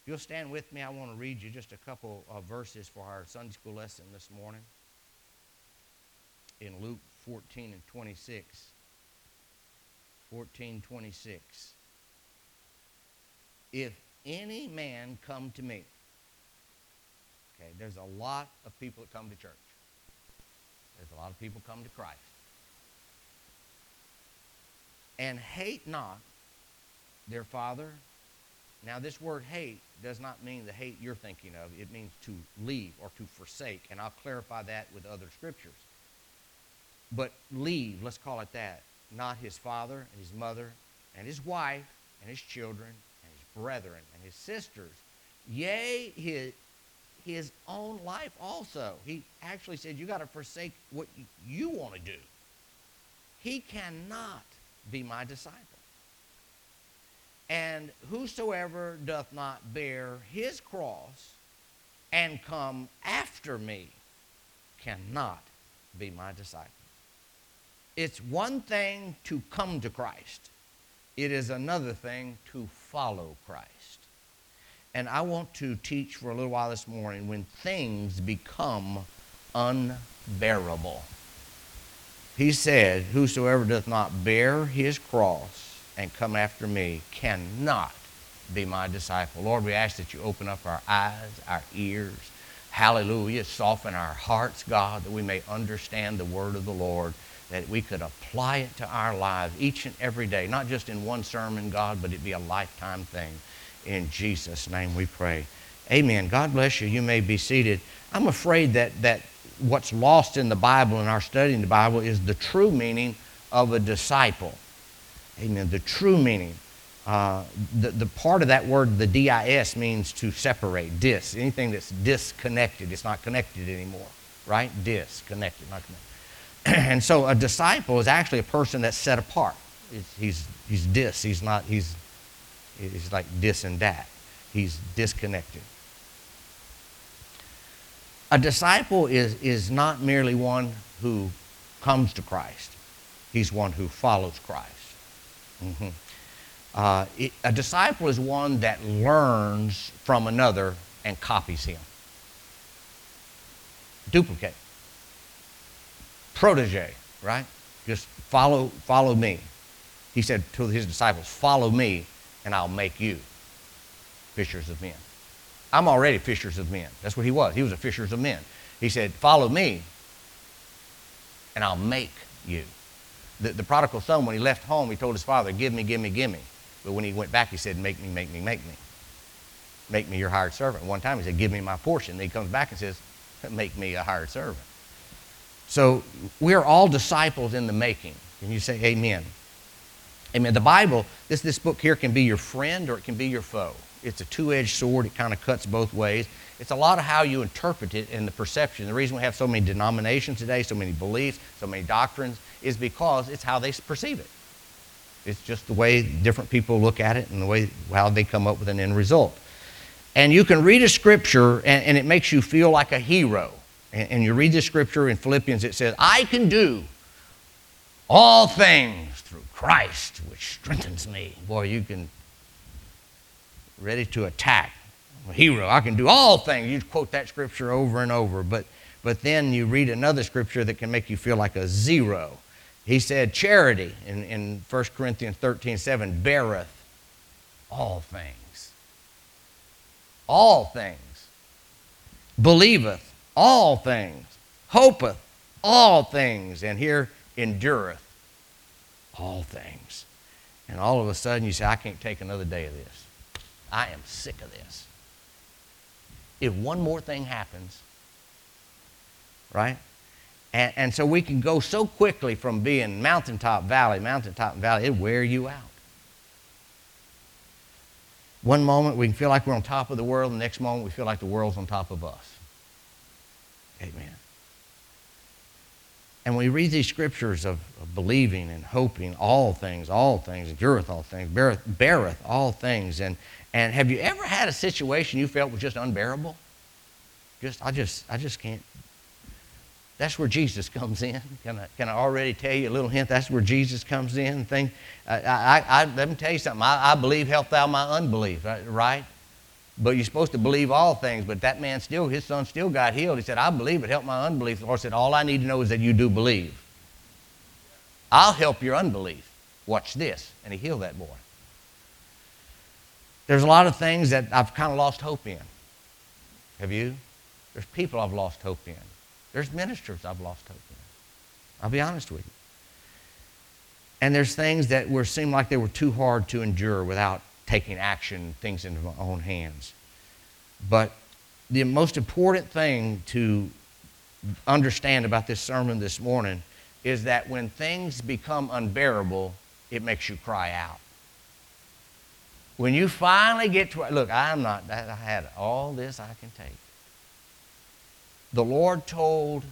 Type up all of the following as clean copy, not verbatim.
If you'll stand with me, I want to read you just a couple of verses for our Sunday school lesson this morning in Luke 14 and 26. 14:26. If any man come to me. Okay, there's a lot of people that come to church. There's a lot of people come to Christ. And hate not their father. Now, this word hate does not mean the hate you're thinking of. It means to leave or to forsake, and I'll clarify that with other scriptures. But leave, let's call it that, not his father and his mother and his wife and his children and his brethren and his sisters, yea, his own life also. He actually said you got to forsake what you want to do. He cannot be my disciple. And whosoever doth not bear his cross and come after me cannot be my disciple. It's one thing to come to Christ. It is another thing to follow Christ. And I want to teach for a little while this morning when things become unbearable. He said, whosoever doth not bear his cross and come after me cannot be my disciple. Lord, we ask that you open up our eyes, our ears. Hallelujah. Soften our hearts, God, that we may understand the word of the Lord, that we could apply it to our lives each and every day, not just in one sermon, God, but it be a lifetime thing. In Jesus' name we pray. Amen. God bless you. You may be seated. I'm afraid that what's lost in the Bible and our studying the Bible is the true meaning of a disciple. Amen. The true meaning. The part of that word, the D-I-S, means to separate, anything that's disconnected. It's not connected anymore, right? Disconnected, not connected. And so a disciple is actually a person that's set apart. He's like this and that. He's disconnected. A disciple is not merely one who comes to Christ. He's one who follows Christ. A disciple is one that learns from another and copies him. Duplicate. Protege, right? Just follow me. He said to his disciples, follow me and I'll make you fishers of men. I'm already fishers of men. That's what he was. He was a fishers of men. He said, follow me and I'll make you. The prodigal son, when he left home, he told his father, give me, give me, give me. But when he went back, he said, make me, make me, make me. Make me your hired servant. One time he said, give me my portion. Then he comes back and says, make me a hired servant. So we're all disciples in the making. Can you say amen? Amen. The Bible, this book here can be your friend or it can be your foe. It's a two-edged sword. It kind of cuts both ways. It's a lot of how you interpret it and the perception. The reason we have so many denominations today, so many beliefs, so many doctrines, is because it's how they perceive it. It's just the way different people look at it and the way how they come up with an end result. And you can read a scripture and it makes you feel like a hero. And you read the scripture in Philippians, it says, I can do all things through Christ, which strengthens me. Boy, you can, ready to attack. I'm a hero, I can do all things. You quote that scripture over and over. But then you read another scripture that can make you feel like a zero. He said, charity in 1 Corinthians 13:7, beareth all things. All things. Believeth all things, hopeth all things, and here endureth all things. And all of a sudden you say, I can't take another day of this. I am sick of this. If one more thing happens, right? And so we can go so quickly from being mountaintop, valley, it'll wear you out. One moment we can feel like we're on top of the world, the next moment we feel like the world's on top of us. Amen. And when we read these scriptures of believing and hoping all things, endureth all things, beareth all things. And have you ever had a situation you felt was just unbearable? I just can't. That's where Jesus comes in. Can I already tell you a little hint? That's where Jesus comes in. Let me tell you something. I believe, help thou my unbelief, right? But you're supposed to believe all things. But that man still, his son still got healed. He said, I believe it. Help my unbelief. The Lord said, all I need to know is that you do believe. I'll help your unbelief. Watch this. And he healed that boy. There's a lot of things that I've kind of lost hope in. Have you? There's people I've lost hope in. There's ministers I've lost hope in. I'll be honest with you. And there's things that seemed like they were too hard to endure without taking action, things into my own hands. But the most important thing to understand about this sermon this morning is that when things become unbearable, it makes you cry out. When you finally get to, look, I had all this I can take. The Lord told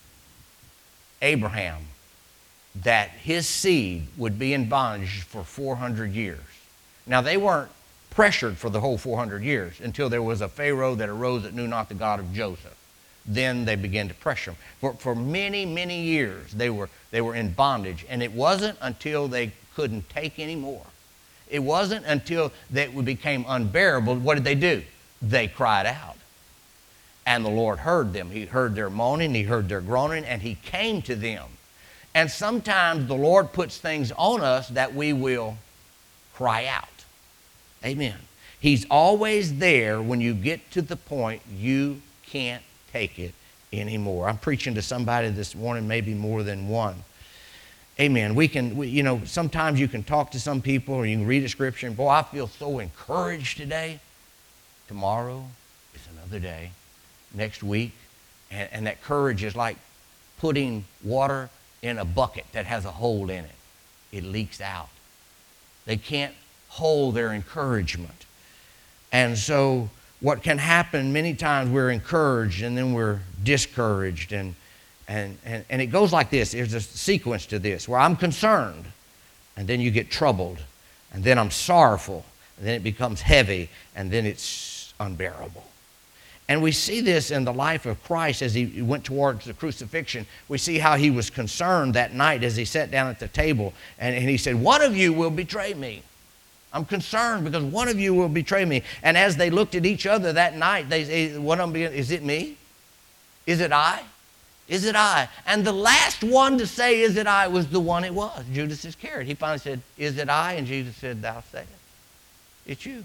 Abraham that his seed would be in bondage for 400 years. Now, they weren't pressured for the whole 400 years until there was a Pharaoh that arose that knew not the God of Joseph. Then they began to pressure him. For many, many years, they were in bondage, and it wasn't until they couldn't take any more. It wasn't until it became unbearable. What did they do? They cried out. And the Lord heard them. He heard their moaning, he heard their groaning, and he came to them. And sometimes the Lord puts things on us that we will cry out. Amen. He's always there when you get to the point you can't take it anymore. I'm preaching to somebody this morning, maybe more than one. Amen. Sometimes you can talk to some people or you can read a scripture and, boy, I feel so encouraged today. Tomorrow is another day. Next week. And that courage is like putting water in a bucket that has a hole in it. It leaks out. They can't hold their encouragement. And so what can happen many times, we're encouraged and then we're discouraged. And it goes like this. There's a sequence to this where I'm concerned, and then you get troubled, and then I'm sorrowful, and then it becomes heavy, and then it's unbearable. And we see this in the life of Christ as he went towards the crucifixion. We see how he was concerned that night as he sat down at the table, and he said, one of you will betray me. I'm concerned because one of you will betray me. And as they looked at each other that night, one of them began, is it me? Is it I? Is it I? And the last one to say, is it I, was the one it was, Judas Iscariot. He finally said, is it I? And Jesus said, thou sayest, it's you.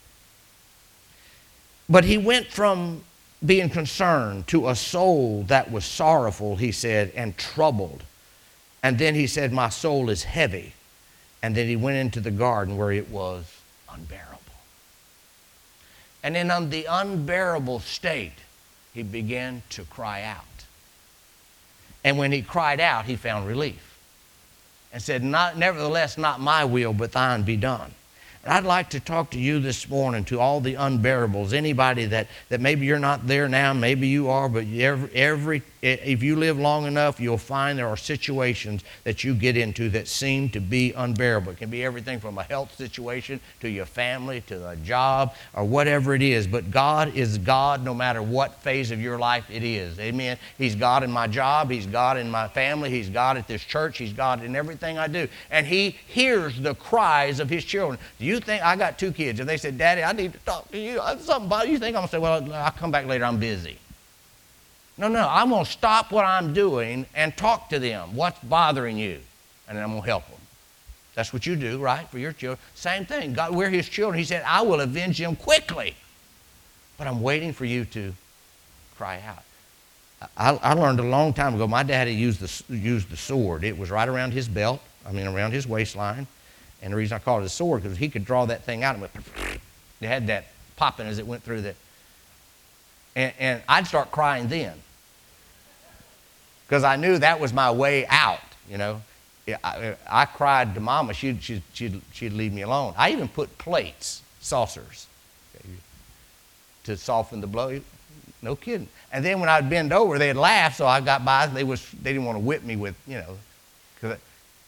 But he went from being concerned to a soul that was sorrowful, he said, and troubled. And then he said, my soul is heavy. And then he went into the garden where it was unbearable. And in the unbearable state, he began to cry out. And when he cried out, he found relief. And said, nevertheless, not my will, but thine be done. And I'd like to talk to you this morning, to all the unbearables, anybody that maybe you're not there now, maybe you are, but if you live long enough, you'll find there are situations that you get into that seem to be unbearable. It can be everything from a health situation to your family to a job or whatever it is. But God is God no matter what phase of your life it is. Amen. He's God in my job. He's God in my family. He's God at this church. He's God in everything I do. And he hears the cries of his children. Do you think, I got 2 kids, and they said, Daddy, I need to talk to you. Something about you think I'm going to say, well, I'll come back later. I'm busy. No, I'm going to stop what I'm doing and talk to them. What's bothering you? And then I'm going to help them. That's what you do, right, for your children. Same thing. God, we're his children. He said, I will avenge them quickly. But I'm waiting for you to cry out. I learned a long time ago, my daddy used the sword. It was right around his belt, around his waistline. And the reason I call it a sword, because he could draw that thing out and it had that popping as it went through the... And I'd start crying then. Because I knew that was my way out, I cried to Mama. She'd leave me alone. I even put plates, saucers, to soften the blow. No kidding. And then when I'd bend over, they'd laugh, so I got by. They didn't want to whip me with, because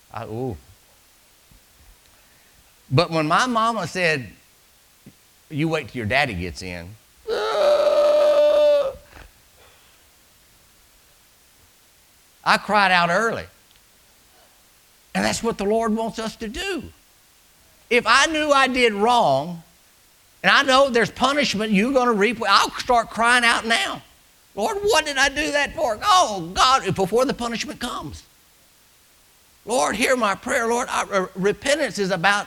But when my mama said, you wait till your daddy gets in, I cried out early. And that's what the Lord wants us to do. If I knew I did wrong, And I know there's punishment you're going to reap. I'll start crying out now. Lord, what did I do that for? Oh, God, before the punishment comes. Lord, hear my prayer. Lord, repentance is about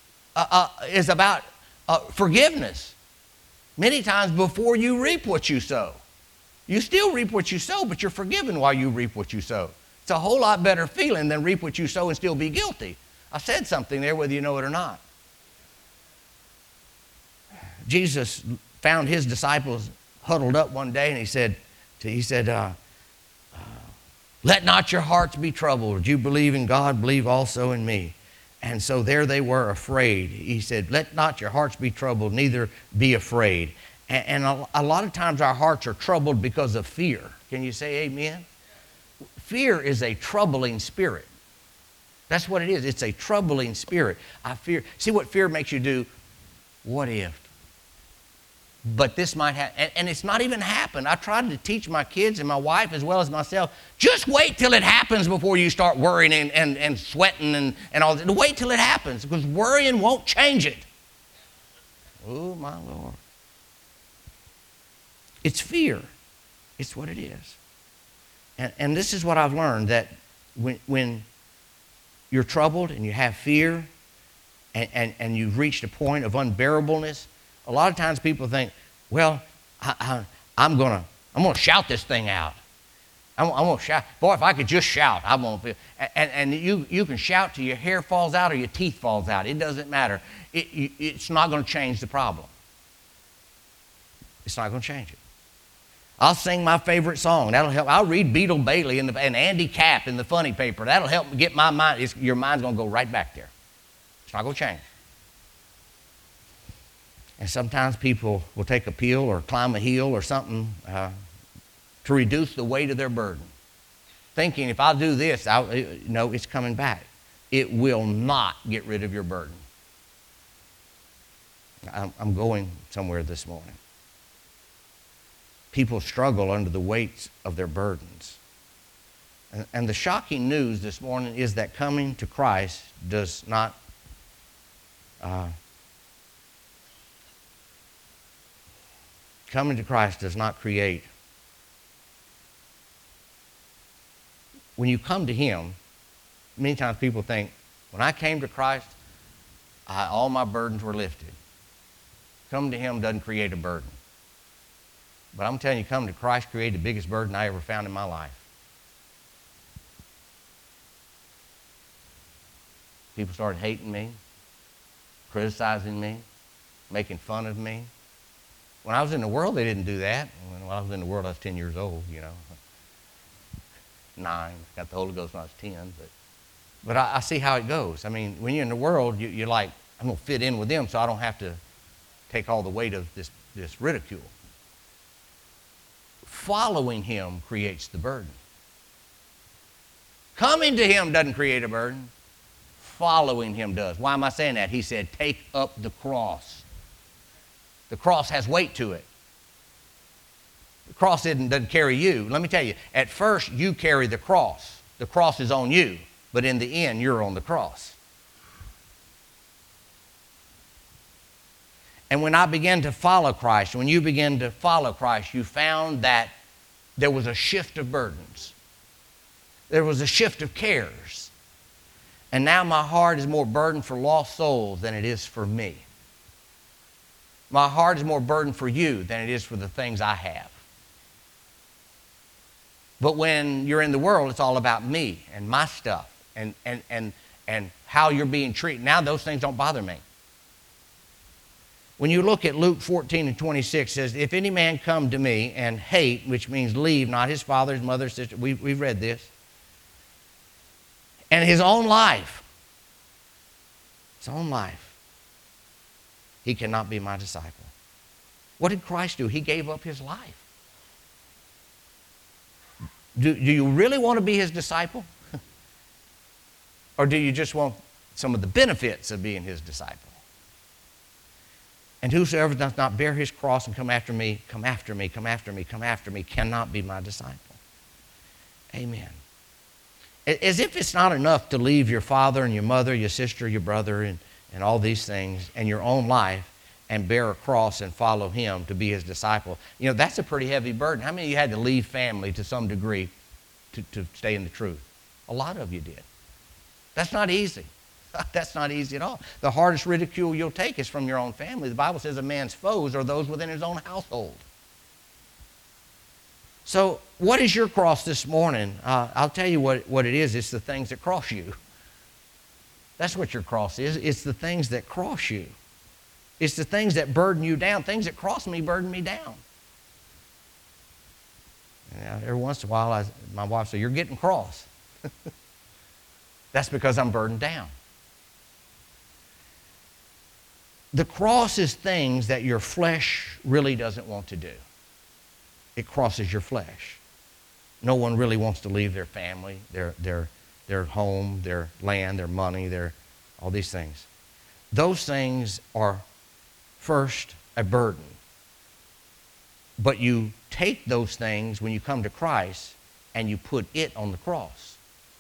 forgiveness. Many times before you reap what you sow. You still reap what you sow, but you're forgiven while you reap what you sow. It's a whole lot better feeling than reap what you sow and still be guilty. I said something there, whether you know it or not. Jesus found his disciples huddled up one day, and he said, let not your hearts be troubled. You believe in God, believe also in me. And so there they were afraid. He said, let not your hearts be troubled, neither be afraid. And a lot of times our hearts are troubled because of fear. Can you say amen? Fear is a troubling spirit. That's what it is. It's a troubling spirit. I fear. See what fear makes you do? What if? But this might happen. And it's not even happened. I tried to teach my kids and my wife as well as myself, just wait till it happens before you start worrying and sweating and all that. Wait till it happens, because worrying won't change it. Oh, my Lord. It's fear. It's what it is. And this is what I've learned, that when you're troubled and you have fear and you've reached a point of unbearableness, a lot of times people think, well, I'm gonna shout this thing out. I'm gonna shout. Boy, if I could just shout, I won't feel. And you can shout till your hair falls out or your teeth falls out. It doesn't matter. It's not going to change the problem. It's not going to change it. I'll sing my favorite song. That'll help. I'll read Beetle Bailey and Andy Capp in the funny paper. That'll help me get my mind. Your mind's going to go right back there. It's not going to change. And sometimes people will take a pill or climb a hill or something to reduce the weight of their burden, thinking if I'll do this, no, it's coming back. It will not get rid of your burden. I'm going somewhere this morning. People struggle under the weight of their burdens. And the shocking news this morning is that coming to Christ does not create. When you come to Him, many times people think, when I came to Christ, all my burdens were lifted. Coming to Him doesn't create a burden. But I'm telling you, coming to Christ created the biggest burden I ever found in my life. People started hating me, criticizing me, making fun of me. When I was in the world, they didn't do that. When I was in the world, I was 10 years old, 9. Got the Holy Ghost when I was 10. But I see how it goes. I mean, when you're in the world, you're like, I'm going to fit in with them so I don't have to take all the weight of this ridicule. Following Him creates the burden. Coming to Him doesn't create a burden. Following Him does. Why am I saying that? He said, take up the cross. The cross has weight to it. The cross doesn't carry you. Let me tell you, at first you carry the cross. The cross is on you, but in the end you're on the cross. And when I began to follow Christ, when you began to follow Christ, you found that there was a shift of burdens. There was a shift of cares. And now my heart is more burdened for lost souls than it is for me. My heart is more burdened for you than it is for the things I have. But when you're in the world, it's all about me and my stuff and how you're being treated. Now those things don't bother me. When you look at Luke 14:26, it says, if any man come to me and hate, which means leave, not his father, his mother, sister, we've read this, and his own life, he cannot be my disciple. What did Christ do? He gave up His life. Do you really want to be His disciple? Or do you just want some of the benefits of being His disciple? And whosoever does not bear his cross and come after me, cannot be my disciple. Amen. As if it's not enough to leave your father and your mother, your sister, your brother, and all these things, and your own life, and bear a cross and follow him to be his disciple. You know, that's a pretty heavy burden. How many of you had to leave family to some degree to stay in the truth? A lot of you did. That's not easy. That's not easy at all. The hardest ridicule you'll take is from your own family. The Bible says a man's foes are those within his own household. So what is your cross this morning? I'll tell you what it is. It's the things that cross you. That's what your cross is. It's the things that cross you. It's the things that burden you down. Things that cross me burden me down. And every once in a while, my wife says, "You're getting cross." That's because I'm burdened down. The cross is things that your flesh really doesn't want to do. It crosses your flesh. No one really wants to leave their family, their home, their land, their money, all these things. Those things are first a burden. But you take those things when you come to Christ and you put it on the cross.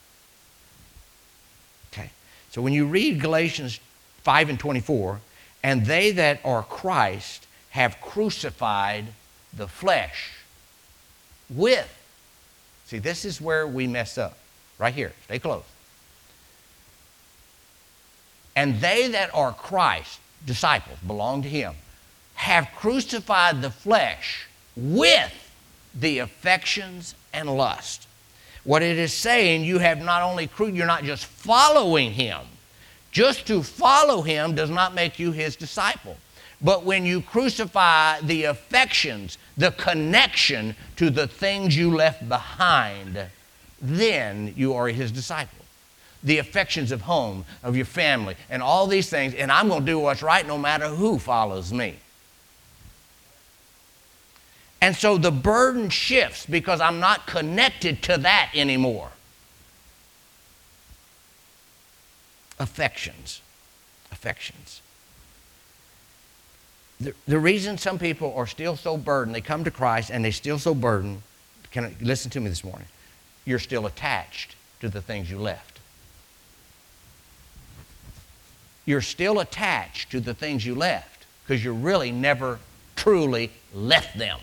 Okay. So when you read Galatians 5:24, and they that are Christ have crucified the flesh with. See, this is where we mess up. Right here. Stay close. And they that are Christ, disciples, belong to him, have crucified the flesh with the affections and lust. What it is saying, you have not only, you're not just following him. Just to follow him does not make you his disciple. But when you crucify the affections, the connection to the things you left behind, then you are his disciple. The affections of home, of your family, and all these things, and I'm going to do what's right no matter who follows me. And so the burden shifts because I'm not connected to that anymore. Affections. The reason some people are still so burdened, they come to Christ and they're still so burdened, listen to me this morning, you're still attached to the things you left. You're still attached to the things you left because you really never truly left them.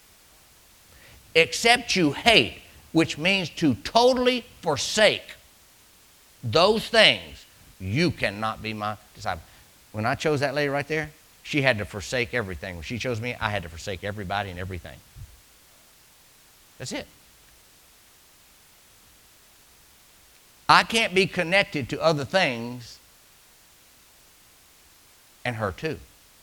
Except you hate, which means to totally forsake those things, you cannot be my disciple. When I chose that lady right there, she had to forsake everything. When she chose me, I had to forsake everybody and everything. That's it. I can't be connected to other things and her too.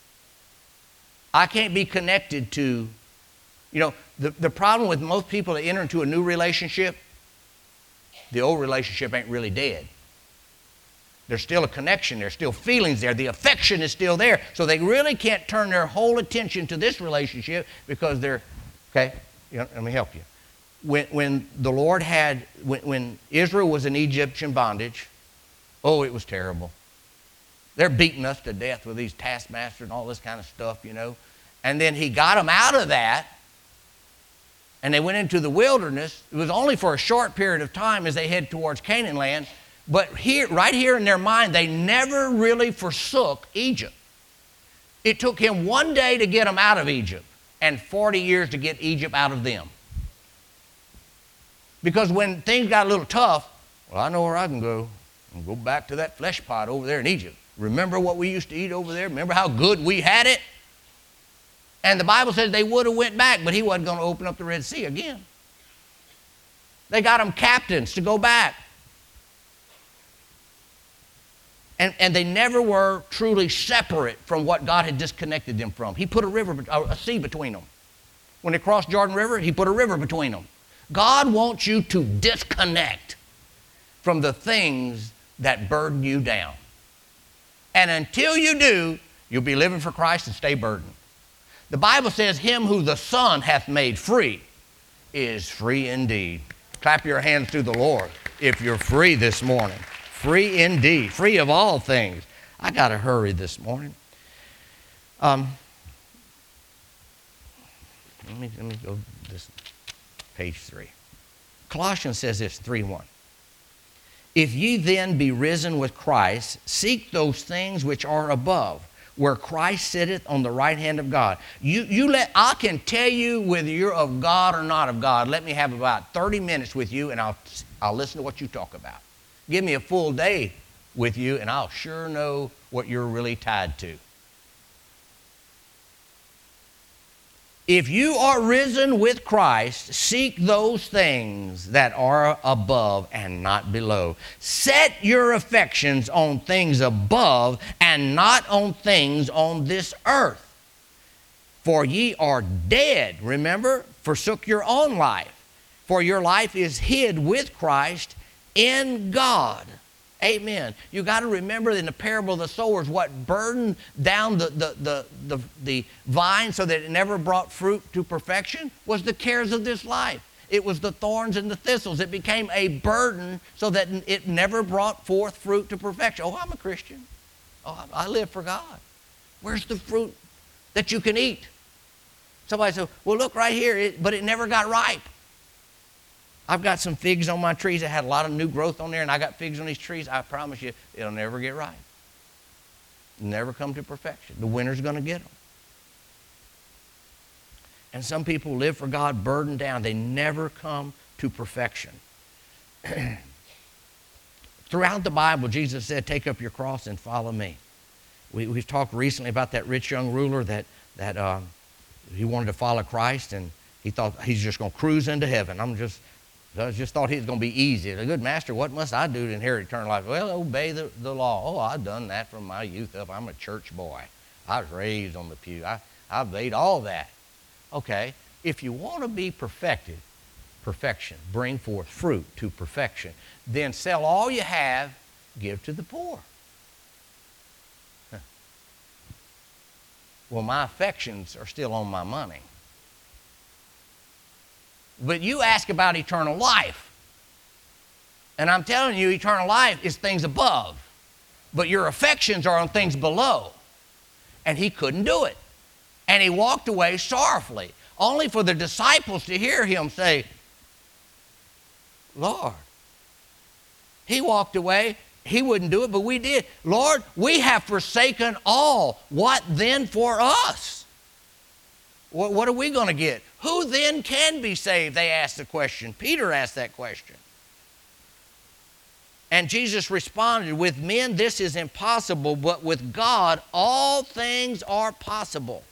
I can't be connected to, the problem with most people that enter into a new relationship, the old relationship ain't really dead. There's still a connection. There's still feelings there. The affection is still there. So they really can't turn their whole attention to this relationship because they're, okay, let me help you. When the Lord when Israel was in Egyptian bondage, oh, it was terrible. They're beating us to death with these taskmasters and all this kind of stuff, And then he got them out of that, and they went into the wilderness. It was only for a short period of time as they head towards Canaan land. But right here in their mind, they never really forsook Egypt. It took him one day to get them out of Egypt and 40 years to get Egypt out of them. Because when things got a little tough, well, I know where I can go. I can go back to that flesh pot over there in Egypt. Remember what we used to eat over there? Remember how good we had it? And the Bible says they would have went back, but he wasn't going to open up the Red Sea again. They got them captains to go back. And they never were truly separate from what God had disconnected them from. He put a sea between them. When they crossed Jordan River, he put a river between them. God wants you to disconnect from the things that burden you down. And until you do, you'll be living for Christ and stay burdened. The Bible says, him who the Son hath made free is free indeed. Clap your hands to the Lord if you're free this morning. Free indeed, free of all things. I got to hurry this morning. Let me go to this page 3. Colossians says this, 3:1. If ye then be risen with Christ, seek those things which are above, where Christ sitteth on the right hand of God. I can tell you whether you're of God or not of God. Let me have about 30 minutes with you, and I'll listen to what you talk about. Give me a full day with you, and I'll sure know what you're really tied to. If you are risen with Christ, seek those things that are above and not below. Set your affections on things above and not on things on this earth. For ye are dead, remember, forsook your own life. For your life is hid with Christ in God. Amen. You got to remember in the parable of the sowers, what burdened down the vine so that it never brought fruit to perfection was the cares of this life. It was the thorns and the thistles. It became a burden so that it never brought forth fruit to perfection. Oh, I'm a Christian. Oh, I live for God. Where's the fruit that you can eat? Somebody said, well, look right here, but it never got ripe. I've got some figs on my trees that had a lot of new growth on there, and I got figs on these trees. I promise you, it'll never get ripe. Never come to perfection. The winter's going to get them. And some people live for God burdened down. They never come to perfection. Throughout the Bible, Jesus said, take up your cross and follow me. We've talked recently about that rich young ruler that he wanted to follow Christ, and he thought he's just going to cruise into heaven. I just thought he was going to be easy. A good master, what must I do to inherit eternal life? Well, obey the law. Oh, I've done that from my youth up. I'm a church boy. I was raised on the pew. I obeyed all that. Okay, if you want to be perfected, perfection, bring forth fruit to perfection, then sell all you have, give to the poor. Well, my affections are still on my money. But you ask about eternal life. And I'm telling you, eternal life is things above. But your affections are on things below. And he couldn't do it. And he walked away sorrowfully, only for the disciples to hear him say, Lord. He walked away. He wouldn't do it, but we did. Lord, we have forsaken all. What then for us? What are we going to get? Who then can be saved? They asked the question. Peter asked that question. And Jesus responded, with men this is impossible, but with God all things are possible.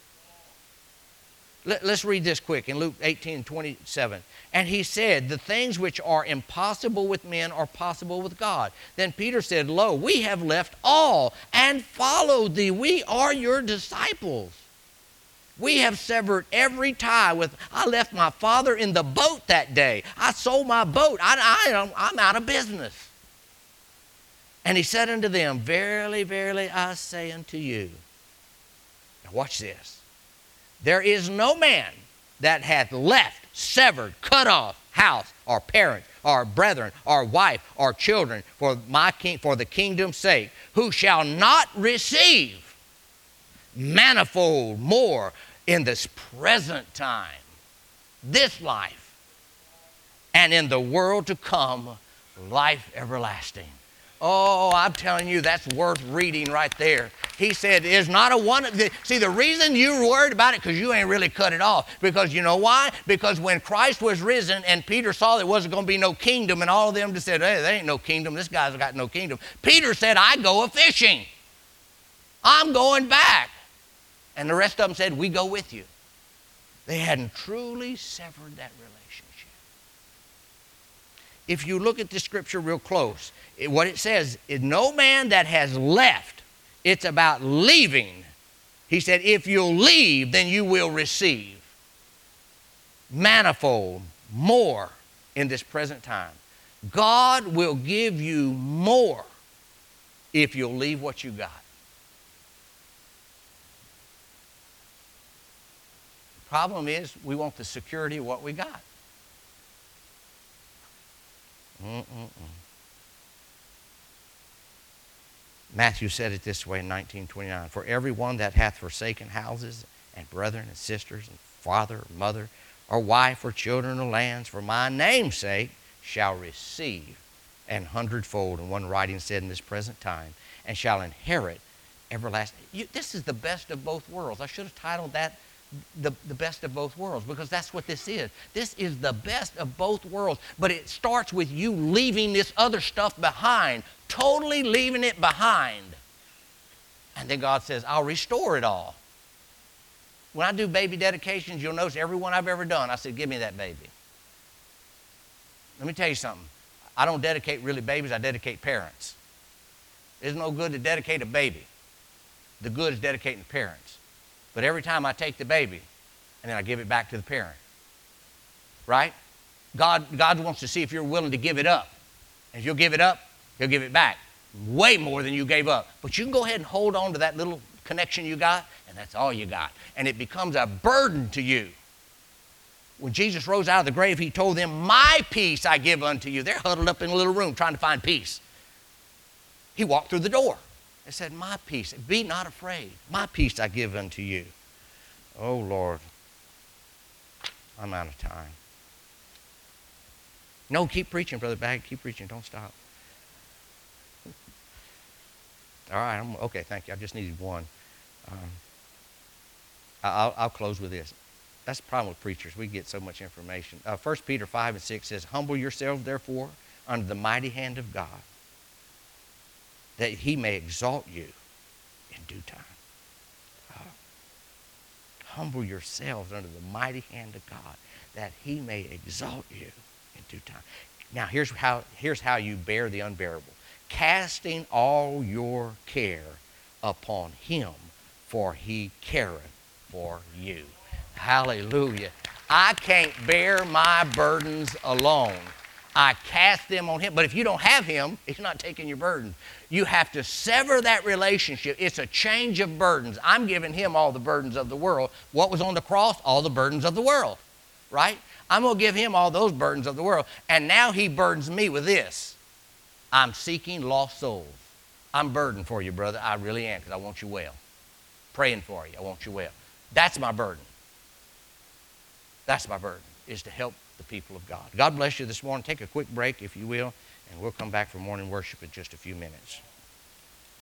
Let's read this quick in Luke 18:27. And he said, the things which are impossible with men are possible with God. Then Peter said, lo, we have left all and followed thee. We are your disciples. We have severed every tie with, I left my father in the boat that day. I sold my boat. I'm out of business. And he said unto them, verily, verily, I say unto you. Now watch this. There is no man that hath left, severed, cut off house, or parents, or brethren, or wife, or children, for the kingdom's sake, who shall not receive manifold more in this present time, this life, and in the world to come, life everlasting. Oh, I'm telling you, that's worth reading right there. He said, "Is not a one." See, the reason you're worried about it because you ain't really cut it off. Because you know why? Because when Christ was risen and Peter saw there wasn't going to be no kingdom, and all of them just said, "Hey, there ain't no kingdom. This guy's got no kingdom." Peter said, "I go a fishing. I'm going back." And the rest of them said, "We go with you." They hadn't truly severed that relationship. If you look at the scripture real close, what it says is no man that has left. It's about leaving. He said, if you'll leave, then you will receive manifold more in this present time. God will give you more if you'll leave what you got. The problem is we want the security of what we got. Matthew said it this way in 19:29. For every one that hath forsaken houses and brethren and sisters and father or mother or wife or children or lands for my name's sake shall receive an hundredfold. And one writing said in this present time, and shall inherit everlasting. This is the best of both worlds. I should have titled that the best of both worlds, because that's what this is. This is the best of both worlds. But it starts with you leaving this other stuff behind, totally leaving it behind. And then God says, I'll restore it all. When I do baby dedications, you'll notice every one I've ever done, I said, give me that baby. Let me tell you something. I don't dedicate really babies, I dedicate parents. It's no good to dedicate a baby. The good is dedicating the parents. But every time I take the baby, and then I give it back to the parent. Right? God wants to see if you're willing to give it up. And if you'll give it up, he'll give it back. Way more than you gave up. But you can go ahead and hold on to that little connection you got, and that's all you got. And it becomes a burden to you. When Jesus rose out of the grave, he told them, my peace I give unto you. They're huddled up in a little room trying to find peace. He walked through the door and said, my peace, be not afraid. My peace I give unto you. Oh, Lord, I'm out of time. No, keep preaching, Brother Bag. Keep preaching. Don't stop. All right. Okay, thank you. I just needed one. I'll close with this. That's the problem with preachers. We get so much information. 1 Peter 5 and 6 says, humble yourselves, therefore, under the mighty hand of God, that he may exalt you in due time. Humble yourselves under the mighty hand of God, that he may exalt you in due time. Now, here's how you bear the unbearable. Casting all your care upon him, for he careth for you. Hallelujah. I can't bear my burdens alone. I cast them on him. But if you don't have him, he's not taking your burden. You have to sever that relationship. It's a change of burdens. I'm giving him all the burdens of the world. What was on the cross? All the burdens of the world. Right? I'm going to give him all those burdens of the world. And now he burdens me with this. I'm seeking lost souls. I'm burdened for you, brother. I really am, because I want you well. Praying for you. I want you well. That's my burden. That's my burden, is to help the people of God. God bless you this morning. Take a quick break, if you will, and we'll come back for morning worship in just a few minutes.